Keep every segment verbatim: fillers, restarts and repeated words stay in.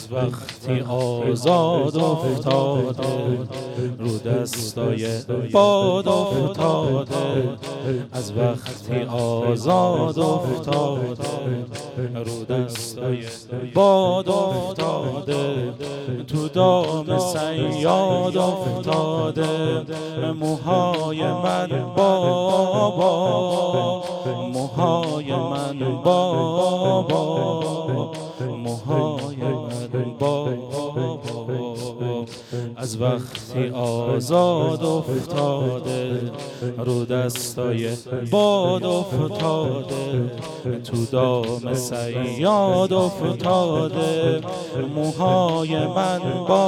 از وقتی آزاد افتاده رو دستای باد افتاده، از وقتی آزاد افتاده رو دستای باد افتاده، تو دام صیاد افتاده، موهای من بابا، موهای من بابا، موهای من بابا، از وقتی آزاد افتاده رو دستای باد افتاده، تو دام صیاد افتاده، موهای من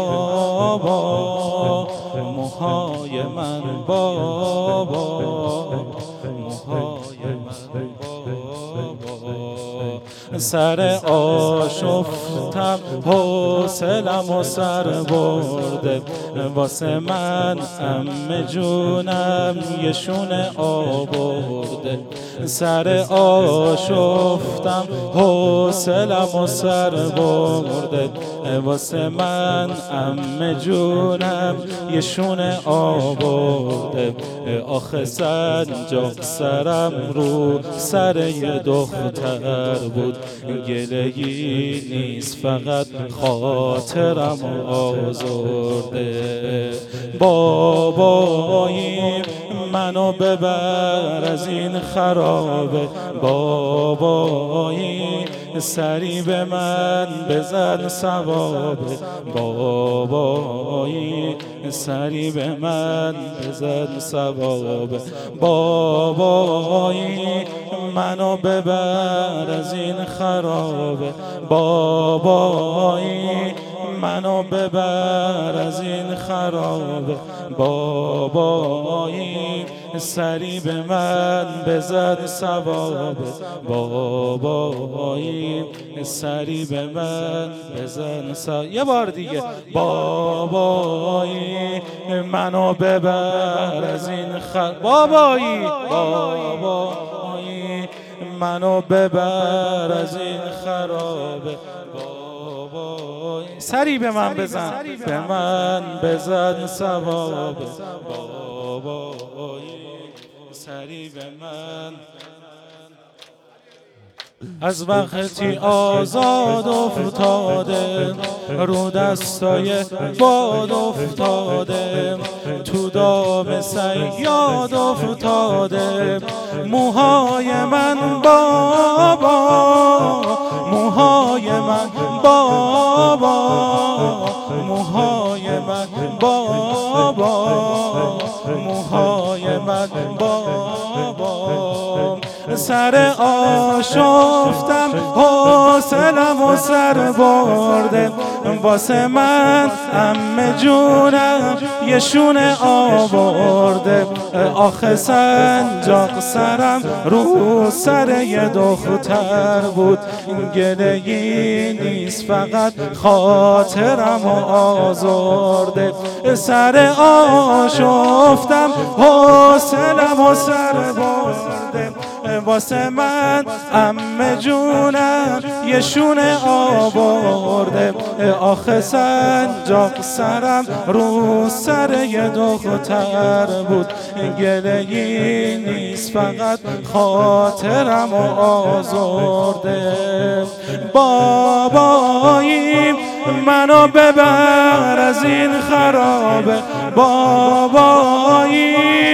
بابا، موهای من بابا، موهای من بابا، سر آشفتم حوصلم و سر برده، واسه من عمه جونم یه شونه آورده، سر آشفتم حوصلم و سر برده، واسه من عمه جونم یه شونه آورده، آخه سنجاق سرم رو سر یه دختر بود، گله‌ای نیست فقط خاطرم آزرده، بابایی منو ببر از این خرابه، بابایی سری به من بزن ثوابه، بابایی سری به من بزن ثوابه، بابایی منو ببر از این خرابه، بابایی منو ببر از این خرابه، بابایی سری به من بزن ثوابه، بابایی سری به من بزن ثوابه، یه بار دیگه، بابایی منو ببر از این خر بابایی، بابایی منو ببر از این خرابه، بابایی سری به من بزن، به من بزن ثوابه، بابایی سری به من، از وقتی آزاد افتاده رو دستای باد افتاده، تو دام صیاد افتاده، موهای من بابا، موهای من بابا، موهای من بابا، موهای من بابا، سر آشفتم حوصلم و سر برده، واسه من عمه جونم یه شونه آورده، آخه سنجاق سرم رو سر یه دختر بود، گله‌ای نیست فقط خاطرم آزرده، سر آشفتم حوصلم و سر برده، واسه من عمه جونم یه شونه آورده، آخه سنجاق سرم رو سر یه دختر بود، گله‌ای نیست فقط خاطرم آزرده، بابایی منو ببر از این خرابه، بابایی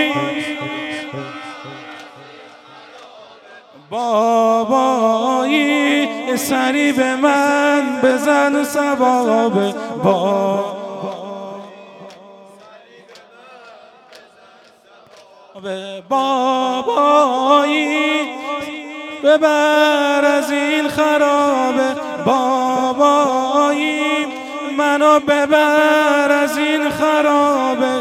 بابایی سری به من بزن ثوابه، با بابایی ببر از این خرابه، بابایی منو ببر از این خرابه،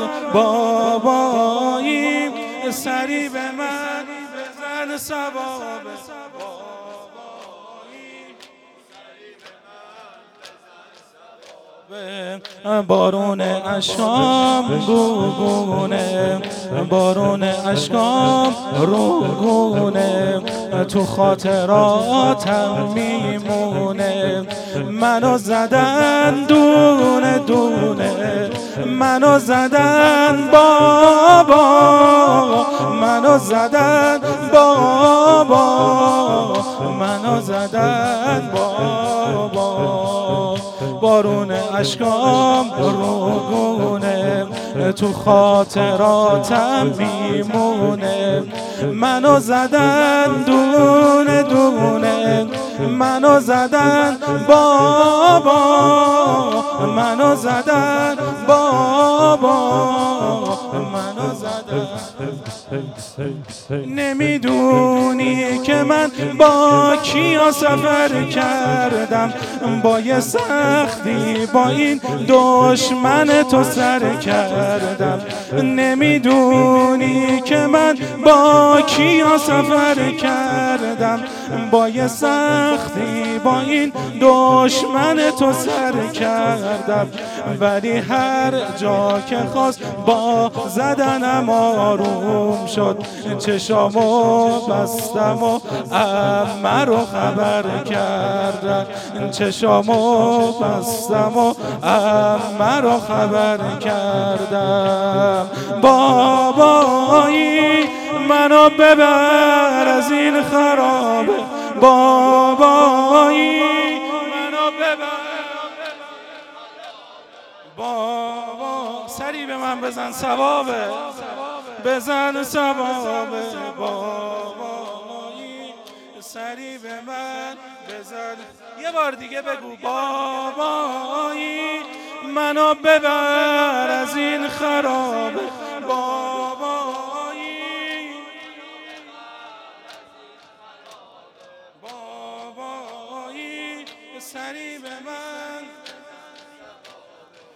بابایی سری به من بزن ثوابه، بارون اشکام گوگونه، بارون اشکام روگونه، تو خاطراتم میمونه. منو زدن دونه دونه، منو زدن بابا، منو زدن بابا، منو زدن بابا. بارون اشکام روگونه تو خاطراتم میمونه. منو زدن دونه دونه، منو زدن بابا، منو زدن بابا، منو زدن. نمیدونی که من با کیا سفر کردم، با یه سختی با این دشمن تو سر کردم. نمیدونی که من با کیا سفر کردم، با یه سختی با این دشمن تو سر کردم. ولی هر جا که خواست با زدنم آروم شد، چشامو بستم و عمه رو خبر کردم. چشامو بستم و عمه رو خبر کردم. بابایی منو ببر از این خرابه، بابایی منو ببر. بابا سری به من بزن ثوابه، بزن ثوابه. بابایی سری به من بزن، یه بار دیگه بگو. بابایی منو ببر از این خرابه،